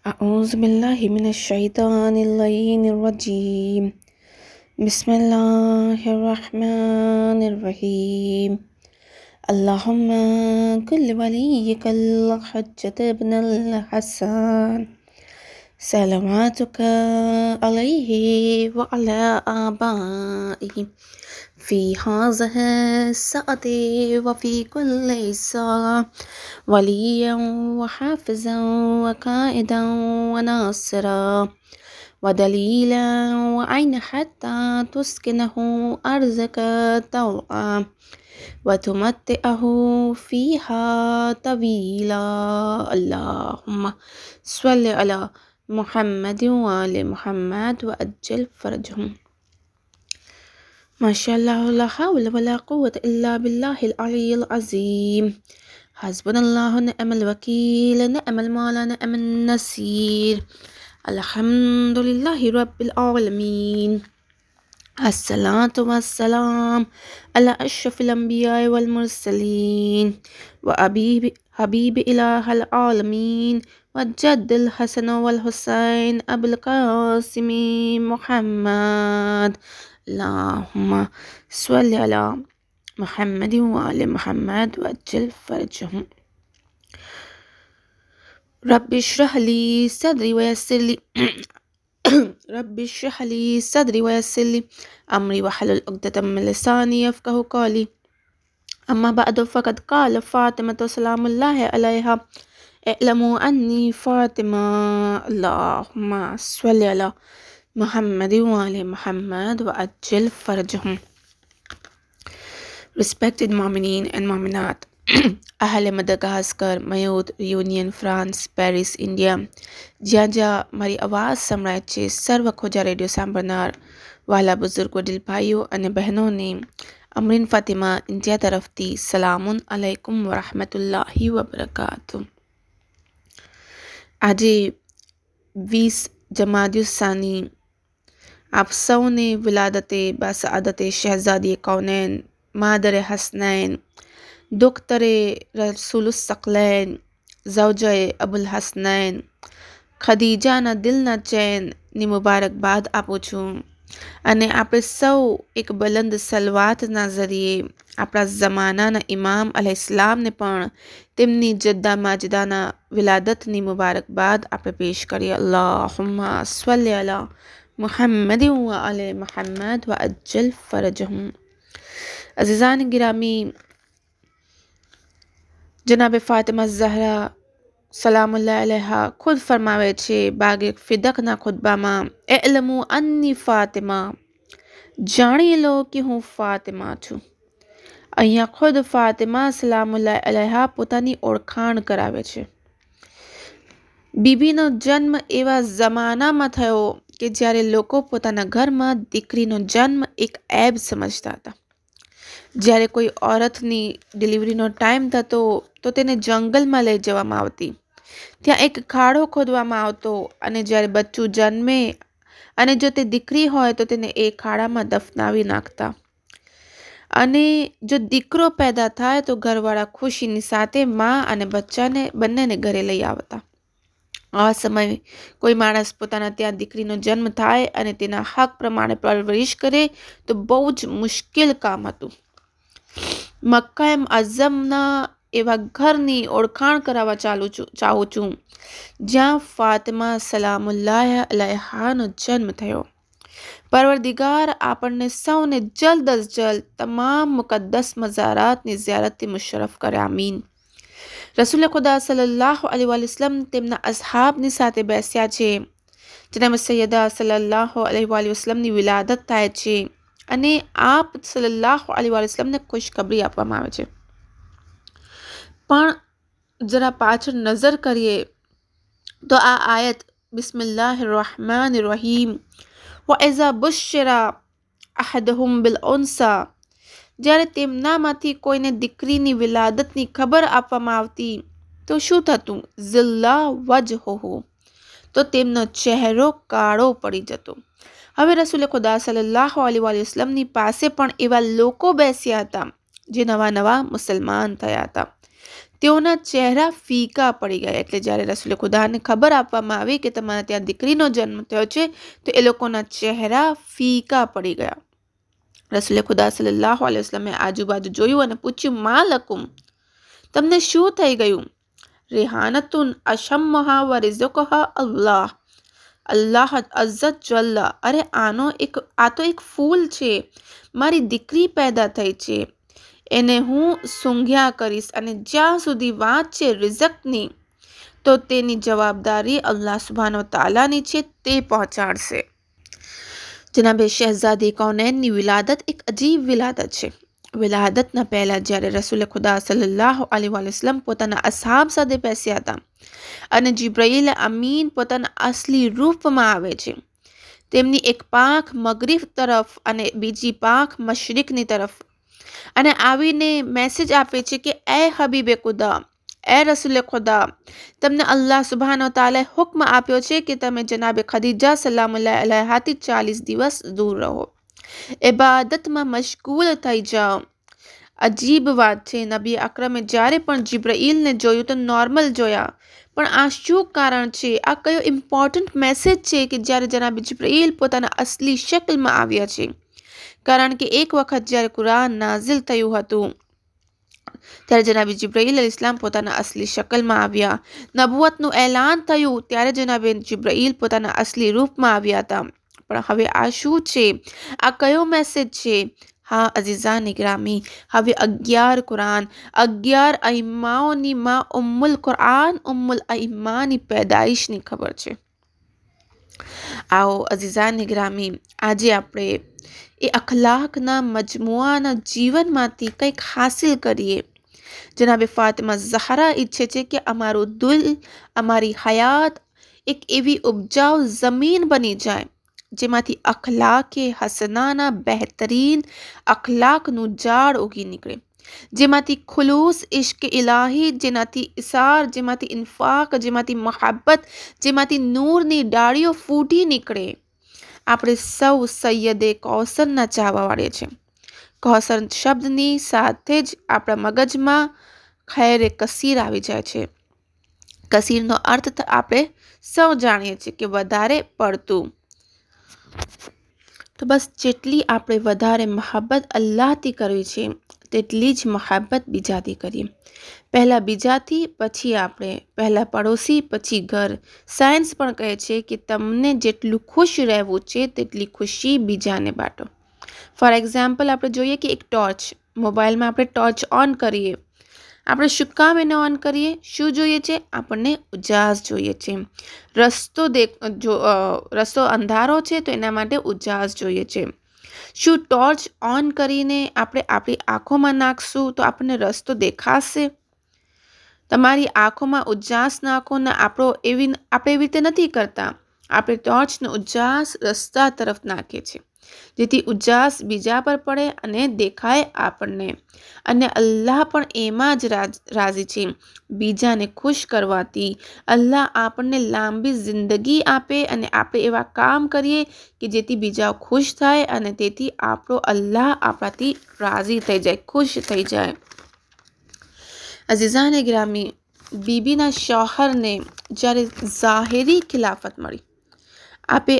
أعوذ بالله من الشيطان اللعين الرجيم بسم الله الرحمن الرحيم اللهم كل وليك الحجة ابن الحسن صلواتك عليه وعلى آبائه في هذه الساعة وفي كل ساعة وليا وحافظا وقائدا وناصرا ودليلا وعين حتى تسكنه أرزك طوعا وتمتئه فيها طويلا اللهم صل على محمد وآل محمد وأجل فرجهم माशाअल्लाह ला हौला वला कुव्वत इल्ला बिल्लाहिल अलिय्यिल अज़ीम हस्बुनल्लाहु निअमल वकील निअमल मौला निअमन नसीर अल्हम्दुलिल्लाहि रब्बिल आलमीन अस्सलातु वस्सलाम अला अशरफिल अंबिया वल मुरसलीन व हबीब इलाहल आलमीन व जद्दिल हसन वल हुसैन अबुल कासिम मुहम्मद अल्लाहुम्मा स्वल्लि अला मुहम्मद व आले मुहम्मद वअज्जिल फरजहुम रब्बि इश्रह ली सदरी वयस्सिर ली रब्बि इश्रह ली सदरी वयस्सिर ली अमरी वहलुल उक़दतम मिन लिसानी यफ़क़हू क़ौली अम्मा बअदु फ़क़द क़ाल फ़ातिमतु सलामुल्लाहि अलैहा इअलमू अन्नी फ़ातिमा अल्लाहुम्मा स्वल्लि अला मुहम्मद व आले Muhammad वअज्जिल फरजहुम Respected Mu'mineen and Mu'minat, Ahle Madagascar, Mayotte, Reunion, France, Paris, India, જ્યાં મારી આવાજ સંભળાય છે સર્વ ખોજા રેડિયો સાંભળનાર વાલા બુઝુર્ગ વડીલ ભાઈઓ અને બહેનોને અમરીન ફાતિમા ઇન્ડિયા તરફથી સલામુન અલૈકુમ વરહમતુલ્લાહિ વબરકાતુ. આજે 20 જમાદિયુસ્સાની आप સૌને વિલાદતે બાસઆદતે શહેઝાદી કૌનૈન मादर हसनैन दुख्तर रसूलुस सकलैन ज़ौजे अबुल हसनैन खदीजा ना दिल ना चैन ની મુબારકબાદ આપું છું અને આપણે સૌ એક બલંદ સલવાતના ઝરીએ આપણા ઝમાનાના ઇમામ અલૈહિસ્સલામને પણ તેમની જદ્દા માજદાના વિલાદતની મુબારકબાદ આપણે પેશ કરીએ. અલ્લાહુમ્મા સ્વલ્લી અલા મુહમ્મદ વ આલે મુહમ્મદ વ અજ્જલ ફરજહુમ. अज़ीज़ान गिरामी, जनाब फ़ातिमा ज़हरा सलामुल्लाह अलैहा खुद फरमावे छे बागे फिदकना खुतबामां इअलमू अन्नी फ़ातिमा, जाणी लो कि હું ફાતિમા છું. અહીંયા ખુદ ફાતિમા સલામુલ્લાહ અલૈહા પોતાની ઓળખાણ કરાવે છે. બીબીનો જન્મ એવા જમાનામાં થયો કે જ્યારે લોકો પોતાના ઘરમાં દીકરીનો જન્મ એક ऐब સમજતા હતા. જ્યારે કોઈ औरतની ડિલિવરીનો ટાઈમ થતો તો તેને જંગલમાં લઈ જવામાં આવતી. ત્યાં એક ખાડો ખોદવામાં આવતો અને જ્યારે બચ્ચું જન્મે અને જો તે દીકરી હોય તો તેને એ ખાડામાં દફનાવી નાખતા. અને જો દીકરો પેદા થાય તો ઘરવાળા ખુશીની સાથે માં અને બચ્ચાને બંનેને ઘરે લઈ આવતા. આ સમયે કોઈ માણસ પોતાના ત્યાં દીકરીનો જન્મ થાય અને તેના હક પ્રમાણે પરવરિશ કરે તો બહુ જ મુશ્કેલ કામ હતું. મક્કા મુઅઝ્ઝમના એવા ઘરની ઓળખાણ કરાવવા ચાહું છું જ્યાં ફાતિમા સલામુલ્લાહ અલૈહાનો જન્મ થયો. પરવરદિગાર આપણને સૌને જલ્દ અજ જલ્દ તમામ મુકદ્દસ મઝારાતની ઝિયારતથી મુશરફ કરે. આમીન. રસૂલ ખુદા સલ્લલ્લાહુ અલૈહિ વસલ્લમ તેમના અસ્હાબની સાથે બેસ્યા છે. જનાબ સૈયદા સલ્લલ્લાહુ અલૈહિ વસલ્લમની વિલાદત થાય છે અને આપ સલ્લલ્લાહુ અલૈહિ વસલ્લમને ખુશખબરી આપવામાં આવે છે. પણ જરા પાછળ નજર કરીએ તો આ આયત બિસ્મિલ્લાહિર રહમાનિર રહીમ વ ઇઝા બુશ્શિરા અહદુહુમ બિલ ઉન્સા, જ્યારે તેમનામાંથી કોઈને દીકરીની વિલાદતની ખબર આપવામાં આવતી તો શું થતું? ઝિલ્લા વજહુહુ, તો તેમનો ચહેરો કાળો પડી જતો. હવે રસૂલ ખુદા સલ્લલ્લાહુ અલૈહિ વસલ્લમની પાસે પણ એવા લોકો બેસ્યા હતા જે નવા નવા મુસલમાન થયા હતા. તેઓના ચહેરા ફીકા પડી ગયા. એટલે જ્યારે રસૂલે ખુદાને ખબર આપવામાં આવી કે તમારા ત્યાં દીકરીનો જન્મ થયો છે તો એ લોકોના ચહેરા ફીકા પડી ગયા. રસૂલે ખુદા સલ્લલ્લાહુ અલૈહિ વસલ્લમે આજુબાજુ જોયું અને પૂછ્યું, મા લકુમ, તમને શું થઈ ગયું? રેહાનતુન અશમ્મહા વ રિઝુકહા અલ્લાહ, અલ્લાહ અઝ્ઝત જલ્લા. અરે આ તો એક ફૂલ છે, મારી દીકરી પેદા થઈ છે, એને હું સૂંઘ્યા કરીશ અને જ્યાં સુધી વાત છે રિઝકની તો તેની જવાબદારી અલ્લાહ સુબ્હાનહુ તઆલાની છે, તે પહોંચાડશે. જનાબે શહેઝાદી કૌનૈનની વિલાદત એક અજીબ વિલાદત છે. વિલાદતના પહેલા જ્યારે રસૂલ ખુદા સલ્લલ્લાહુ અલૈહિ વસલ્લમ પોતાના અસહાબ સાથે બેસ્યા હતા અને જિબ્રાઈલ અમીન પોતાના અસલી રૂપમાં આવે છે, તેમની એક પાંખ મગરિબ તરફ અને બીજી પાંખ મશરિકની તરફ, અને આવીને મેસેજ આપે છે કે એ હબીબે ખુદા, એ રસૂલ ખુદા, તમને અલ્લાહ સુબ્હાનહુ તઆલાએ હુક્મ આપ્યો છે કે તમે જનાબે ખદીજા સલામુલ્લાહ અલૈહાથી 40 દિવસ દૂર રહો, ઇબાદતમાં મશગુલ થઈ જાઓ. અજીબ વાત છે, નબી અકરમે જ્યારે પણ જિબ્રાઈલને જોયું તો નોર્મલ જોયા, પણ આ શું કારણ છે? આ કયો ઇમ્પોર્ટન્ટ મેસેજ છે કે જ્યારે જનાબ જિબ્રાઈલ પોતાના અસલી શક્લમાં આવ્યા છે? કારણ કે એક વખત જ્યારે કુરાન નાઝિલ થયું હતું ત્યારે જનાબ જિબ્રાઈલ અલૈહિસ્સલામ પોતાના અસલી શક્લમાં આવ્યા. નબુવતનું એલાન થયું ત્યારે જનાબ જિબ્રાઈલ પોતાના અસલી રૂપમાં આવ્યા હતા. પણ હવે આ શું છે? આ કયો મેસેજ છે? હા અઝીઝાન ગ્રામી, હવે 11 કુરાન, 11 અઈમ્માઓની માં ઉમ્મુલ કુરાન, ઉમ્મુલ અઈમ્માની પેદાઈશની ખબર છે. આવો અઝીઝાન ગ્રામી, આજે આપણે એ અખલાકના મજમુઆના જીવનમાંથી કંઈક હાસિલ કરીએ. જનાબે ફાતિમા ઝહરા ઈચ્છે છે કે અમારું દિલ, અમારી હયાત એક એવી ઉપજાઉ જમીન બની જાય જેમાંથી અખલાકે હસનાના બહેતરીન અખલાકનું ઝાડ ઉગી નીકળે, જેમાંથી ખુલૂસ ઇશ્ક ઇલાહી, જેનાથી ઇસાર, જેમાંથી ઇન્ફાક, જેમાંથી મહાબ્બત, જેમાંથી નૂરની ડાળીઓ ફૂટી નીકળે. આપણે સૌ સૈયદે કૌસરના ચાહવાવાળે છે. કૌસર શબ્દની સાથે જ આપણા મગજમાં ખૈરે કસીર આવી જાય છે. કસીરનો અર્થ આપણે સૌ જાણીએ છીએ કે વધારે પડતું. તો બસ જેટલી આપણે વધારે મહાબ્બત અલ્લાહથી કરવી છે તેટલી જ મહાબ્બત બીજાથી કરીએ. પહેલાં બીજાથી, પછી આપણે, પહેલાં પડોશી, પછી ઘર. સાયન્સ પણ કહે છે કે તમને જેટલું ખુશ રહેવું છે તેટલી ખુશી બીજાને બાંટો. ફોર એક્ઝામ્પલ, આપણે જોઈએ કે એક ટોર્ચ, મોબાઈલમાં આપણે ટોર્ચ ઓન કરીએ, આપણે શું કામ એને ઓન કરીએ? શું જોઈએ છે? આપણને ઉજાસ જોઈએ છે. રસ્તો અંધારો છે તો એના માટે ઉજાસ જોઈએ છે. શું ટોર્ચ ઓન કરીને આપણે આપણી આંખોમાં નાખશું તો આપણને રસ્તો દેખાશે? તમારી આંખોમાં ઉજાસ નાખો ને આપણે એવી રીતે નથી કરતા. આપણે ટોર્ચનો ઉજાસ રસ્તા તરફ નાખીએ છીએ જેથી ઉજાસ બીજા પર પડે અને દેખાય આપણને. અને અલ્લાહ પણ એમાં જ રાજી છે, બીજાને ખુશ કરવાથી. અલ્લાહ આપણને લાંબી જિંદગી આપે અને આપણે એવા કામ કરીએ કે જેથી બીજા ખુશ થાય અને તેથી આપણો અલ્લાહ આપણાથી રાજી થઈ જાય, ખુશ થઈ જાય. અઝીઝાન ગ્રામી, બીબીના શોહરને જ્યારે ઝાહિરી ખિલાફત મળી, આપે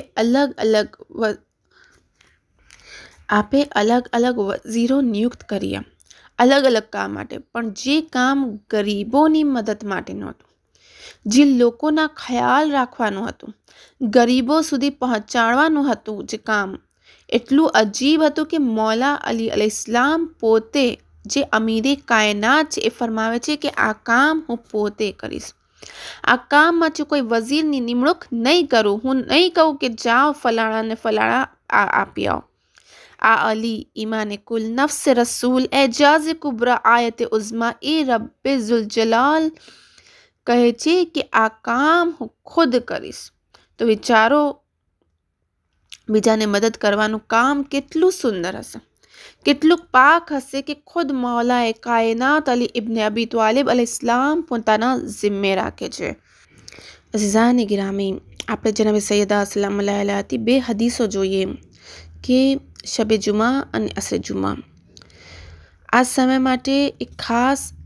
અલગ અલગ વઝીરો નિયુક્ત કર્યા અલગ અલગ કામ માટે, પણ જે કામ ગરીબોની મદદ માટે નહોતું, જે લોકોના ખ્યાલ રાખવાનું હતું, ગરીબો સુધી પહોંચાડવાનું હતું, જે કામ એટલું અજીબ હતું કે મૌલા અલી અલૈહિસ્સલામ પોતે, જે અમીરે કાયનાત છે, એ ફરમાવે છે કે આ કામ હું પોતે કરીશ. આ કામમાં જો કોઈ વઝીરની નિમણૂક નહીં કરું, હું નહીં કહું કે જાઓ ફલાણાને ફલાણા આપી આવો. આ અલી ઈમાને કુલ નફ્સ રસૂલ એજાઝ કુબરા આયત ઉઝ્મા એ રબ્બે ઝુલજલાલ કહે છે કે આ કામ હું ખુદ કરીશ. તો વિચારો, બીજાને મદદ કરવાનું કામ કેટલું સુંદર હશે, કેટલું પાક હશે કે ખુદ મૌલાએ કાયનાત અલી ઇબ્ન અબી તાલિબ અલૈહિસ્સલામ પોતાના જિમ્મે રાખે છે. અઝીઝાન ગિરામી, આપણે જનાબ સૈયદા સલામુલ્લાહ અલૈહાથી 2 હદીસો જોઈએ કે શબે જુમા અને અસરે જુમા આ સમય માટે એક ખાસ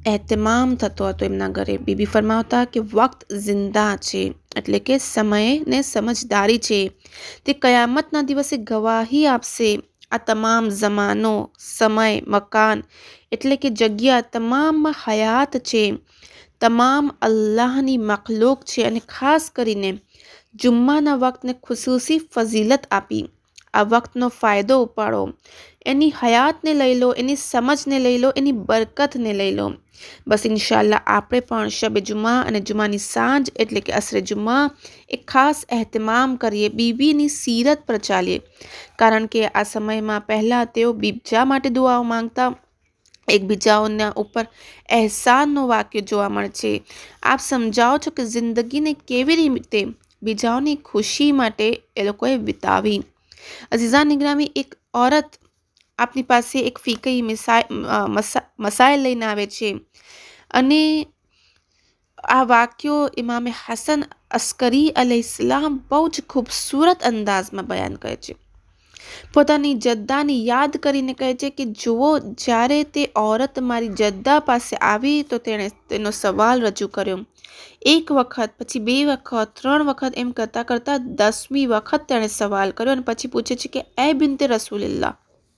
એહતમામ થતો હતો એમના ઘરે. બીબી ફરમાવતા કે વક્ત જિંદા છે, એટલે કે સમય ને સમજદારી છે, તે કયામતના દિવસે ગવાહી આપશે. આ તમામ જમાનો, સમય, મકાન એટલે કે જગ્યા, તમામ હયાત છે, તમામ અલ્લાહની મખલૂક છે. અને ખાસ કરીને જુમ્માના વક્તને ખુસૂસી ફઝીલત આપી. આ વક્તનો ફાયદો ઉપાડો, એની હયાતને લઈ લો, એની સમજને લઈ લો, એની બરકતને લઈ લો. બસ ઇન્શાલ્લાહ આપણે પણ શબે જુમા અને જુમાની સાંજ એટલે કે અસરે જુમા એક ખાસ એહતમામ કરીએ, બીબીની સીરત પર ચાલીએ. કારણ કે આ સમયમાં પહેલાં તેઓ બીજા માટે દુઆઓ માંગતા. એકબીજાઓના ઉપર એહસાનનો વાક્ય જોવા મળે છે. આપ સમજાવો છો કે જિંદગીને કેવી રીતે બીજાઓની ખુશી માટે એ લોકોએ વિતાવી. અઝીઝાન નિગરામી, એક ઓરત આપની પાસે એક ફીકઈ મસાઇલ લઈને આવે છે અને આ વાક્યો ઇમામે હસન અસ્કરી અલૈહિસ્સલામ બહુ જ ખૂબસૂરત અંદાજમાં બયાન કરે છે. પોતાની જદ્દાની યાદ કરીને કહે છે કે જુઓ, જ્યારે તે ઓરત મારી જદ્દા પાસે આવી તો તેણે તેનો સવાલ રજૂ કર્યો. એક વખત, પછી 2 વખત, 3 વખત, એમ કરતાં કરતાં 10મી વખત તેણે સવાલ કર્યો અને પછી પૂછે છે કે એ બિનતે રસૂલિલ્લાહ,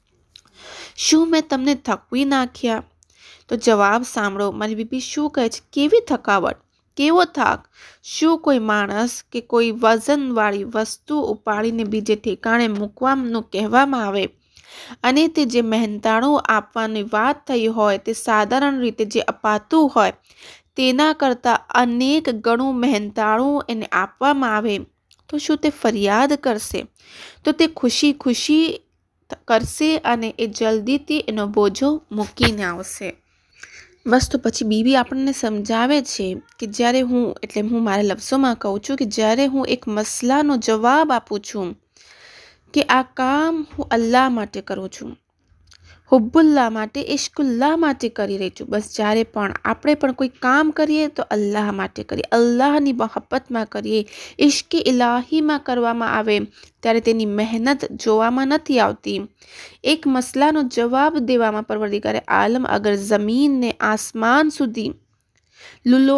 શું મેં તમને થકવી નાખ્યા? તો જવાબ સાંભળો. મારી બીબી શું કહે છે? કેવી થકાવટ, કેવો થાક? શું કોઈ માણસ કે કોઈ વજનવાળી વસ્તુ ઉપાડીને બીજે ઠેકાણે મૂકવાનું કહેવામાં આવે અને તે જે મહેનતાણું આપવાની વાત થઈ હોય તે સાધારણ રીતે જે અપાતું હોય તેના કરતાં અનેક ગણું મહેનતાણું એને આપવામાં આવે તો શું તે ફરિયાદ કરશે? તો તે ખુશી ખુશી કરશે અને એ જલ્દીથી એનો બોજો મૂકીને આવશે. બસ તો પછી બીબી આપણને સમજાવે છે કે જ્યારે હું મારા લફ્ઝોમાં કહું છું કે જ્યારે હું એક મસલાનો જવાબ આપું છું કે આ કામ હું અલ્લાહ માટે કરું છું, હુબ્બુલ્લાહ માટે, ઇશ્કુલ્લાહ માટે કરી રહી છું. બસ જ્યારે પણ આપણે પણ કોઈ કામ કરીએ તો અલ્લાહ માટે કરીએ, અલ્લાહની મહબ્બતમાં કરીએ, ઇશ્ક ઇલાહીમાં કરવામાં આવે ત્યારે તેની મહેનત જોવામાં નથી આવતી. એક મસલાનો જવાબ દેવામાં પરવરદિગારે આલમ અગર જમીનને આસમાન સુધી લુલો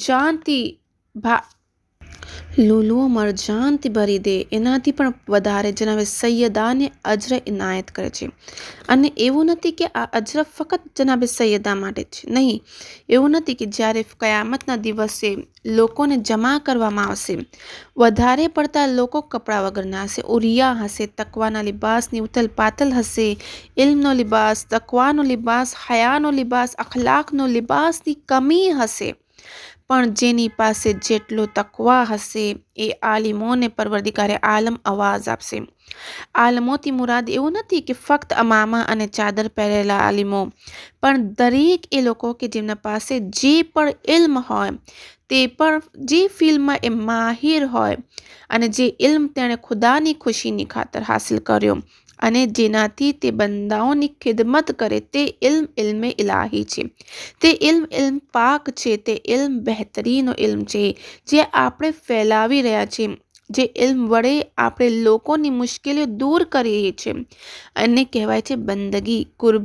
મરજાનથી ભરી દે એનાથી પણ વધારે જનાબે સૈયદાને અજર ઇનાયત કરે છે. અને એવું નથી કે આ અજર ફક્ત જનાબે સૈયદા માટે છે, નહીં. એવું નથી કે જ્યારે કયામતના દિવસે લોકોને જમા કરવામાં આવશે, વધારે પડતા લોકો કપડા વગરના હશે, ઉરિયા હશે, તકવાના લિબાસની ઉથલ પાથલ હશે, ઇલ્મનો લિબાસ, તકવાનો લિબાસ, હયાનો લિબાસ, અખલાકનો લિબાસની કમી હશે. પણ જેની પાસે જેટલો તકવા હશે એ આલિમોને પરવરદિગારે આલમ અવાજ આપશે. આલમોથી મુરાદ એવું નથી કે ફક્ત અમામા અને ચાદર પહેરેલા આલિમો, પણ દરેક એ લોકો કે જેમના પાસે જે પણ ઇલ્મ હોય, તે પણ જે ફિલ્મમાં એ માહિર હોય અને જે ઇલ્મ તેણે ખુદાની ખુશીની ખાતર હાસિલ કર્યો અને જેનાથી તે બંદાઓની ખિદમત કરે, તે ઇલ્મે ઇલાહી છે. તે ઇલ્મ પાક છે, તે ઇલ્મ બહેતરીનો ઇલ્મ છે જે આપણે ફેલાવી રહ્યા છીએ, જે ઇલ્મ વડે આપણે લોકોની મુશ્કેલીઓ દૂર કરીએ છીએ. અને કહેવાય છે બંદગી,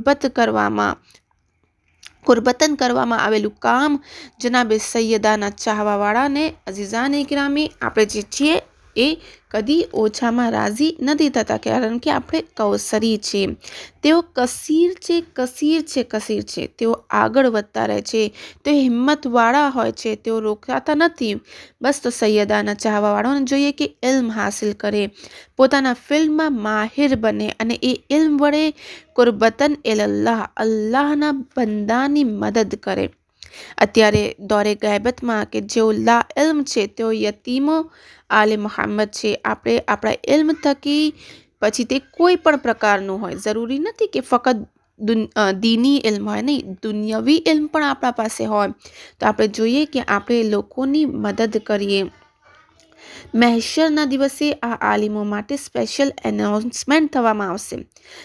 કુરબતન કરવામાં આવેલું કામ જનાબે સૈયદાના ચાહવાવાળાને અઝીઝાન ઇકરામી આપણે જે છીએ એ કદી ઓછામાં રાજી નથી થતા, કારણ કે આપણે કૌસરી છે. તેઓ કસીર છે. તેઓ આગળ વધતા રહે છે, તેઓ હિંમતવાળા હોય છે, તેઓ રોકાતા નથી. બસ તો સૈયદાના ચાહવાવાળાને જોઈએ કે ઇલ્મ હાસિલ કરે, પોતાના ફિલ્મમાં માહિર બને અને એ ઇલ્મ વડે કુરબતન એલલ્લાહ, અલ્લાહના બંદાની મદદ કરે. અત્યારે દોરે ગૈબતમાં કે જેઓ લા ઇલ્મ છે તેઓ યતીમો આલે મુહમ્મદ છે. આપણે આપણા ઇલ્મ થકી, પછી તે કોઈ પણ પ્રકારનું હોય, જરૂરી નથી કે ફક્ત દીની ઇલ્મ હોય, નહીં, દુનિયાવી ઇલ્મ પણ આપણા પાસે હોય તો આપણે જોઈએ કે આપણે લોકોની મદદ કરીએ. મહેશરના દિવસે આ આલિમો માટે સ્પેશિયલ એનાઉન્સમેન્ટ થવામાં આવશે.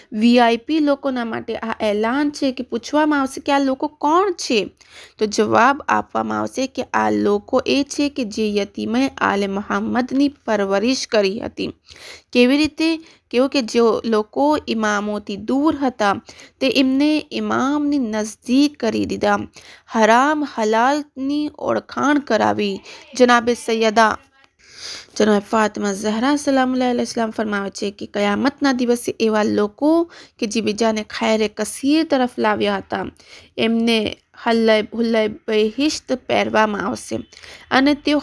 VIP લોકોના માટે આ એલાન છે કે પૂછવામાં આવશે કે આ લોકો કોણ છે? તો જવાબ આપવામાં આવશે કે આ લોકો એ છે કે જે યતીમે આલે મુહમ્મદની પરવરિશ કરી હતી. કેવી રીતે? કેવું કે જે લોકો ઇમામોથી દૂર હતા તે એમને ઇમામની નજદીક કરી દીધા. હરામ હલાલની ઓળખાણ કરાવી. જનાબે સૈયદા જનાબ ફાતિમા ઝહરા સલામુલ્લાહ અલૈહિસ્સલામ ફરમાવે છે કે કયામતના દિવસે એવા લોકો કે જે બીજાને ખૈરે કસીર તરફ લાવ્યા હતા એમને હુલ્લે બહિશ્ત પહેરવામાં આવશે અને તેઓ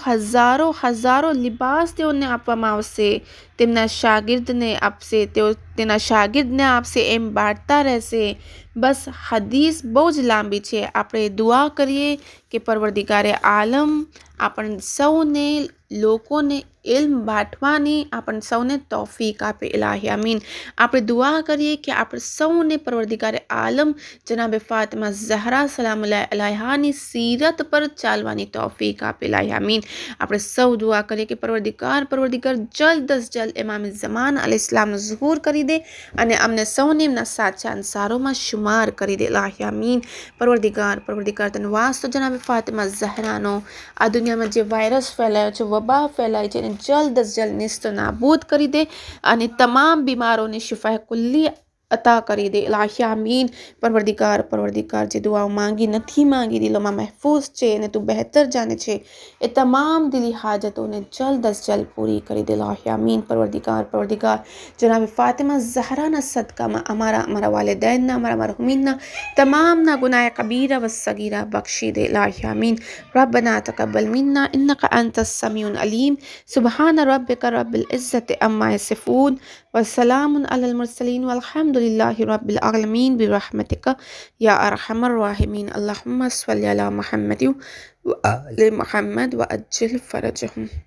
હજારો લિબાસ તેઓને આપવામાં આવશે. તેમના શાગિર્દને આપશે, તેઓ તેના શાગિર્દને આપશે, એમ બાંટતા રહેશે. બસ હદીસ બહુ જ લાંબી છે. આપણે દુઆ કરીએ કે પરવરદિગારે આલમ આપણ સૌને લોકોને ઇલ્મ બાંટવાની આપણ સૌને તૌફીક આપે. ઇલાહી આમીન. આપણે દુઆ કરીએ કે આપણે સૌને પરવરદિગારે આલમ જનાબે ફાતિમા ઝહરા સલામુલ્લાહ અલૈહાની સીરત પર ચાલવાની તૌફીક આપે. ઇલાહી આમીન. આપણે સૌ દુઆ કરીએ કે પરવરદિગાર જલ્દ અજ જલ્દ ઇમામ ઝમાન અલૈહિસ્સલામનો ઝુહૂર કરી દે અને અમને સૌને એમના સાચા અંસારોમાં શુમાર કરી દે. ઇલાહી આમીન. પરવરદિગાર તને વાસ્તો જનાબે ફાતિમા ઝહરાનો આ દુનિયામાં જે વાયરસ ફેલાયો છે, વબા ફેલાય છે, એને જલ્દ અજ જલ્દ નિસ્તો નાબૂદ કરી દે અને તમામ બીમારોને શિફાએ કુલ્લી અતા કરી દે. ઇલાહી આમીન. પરવરદિગાર જે દુઆઓ માંગી નથી માંગી દિલોમાં મહેફૂઝ છે અને તું બહેતર જાણે છે એ તમામ દિલી હાજતોને જલ્દ અજ જલ્દ પૂરી કરી દે. ઇલાહી આમીન. પરવરદિગાર જનાબે ફાતિમા ઝહરાના સદકામાં અમારા વાલિदैन, અમારા મરહુમીનના તમામના ગુનાહ કબીરા વ સગીરા બક્ષી દે. ઇલાહી આમીન. રબ્બના તक़બ્બલ મિન્ના ઇન્નકા અંતસ समीउल अलीम. सुब्हान रब्बिका रब्बिल इज़्ज़ति अम्मा यसिफून व सलामुन अलल मुरसलीन वल्हम्दुलिल्लाहि रब्बिल आलमीन बिरहमतिका या अरहमर राहिमीन. अल्लाहुम्मा सल्लि अला मुहम्मद व आले मुहम्मद व अज्जिल फरजहुम.